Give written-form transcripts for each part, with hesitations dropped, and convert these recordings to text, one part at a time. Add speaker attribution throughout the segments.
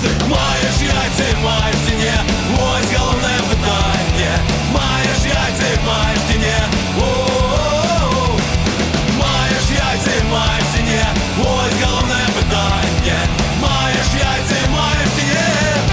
Speaker 1: яйця, маєш яйця, маєш чи ні? Ось головне питання. Маєш яйця, маєш чи ні? О-о-о-о. Маєш яйця, маєш чи ні? Ось головне питання. Маєш яйця, маєш чи ні?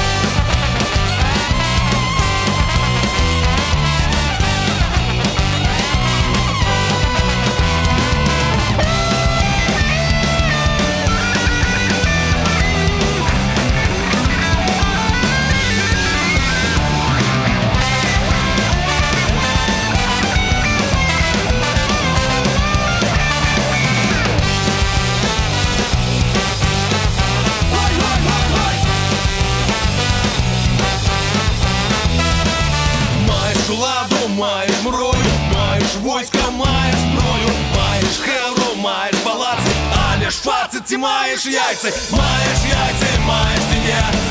Speaker 1: Ладу, маєш мрою, маєш войска, маєш зброю, маєш хевру, маєш палаци, але ж фацит, ти маєш яйця, маєш яйця, маєш ти не.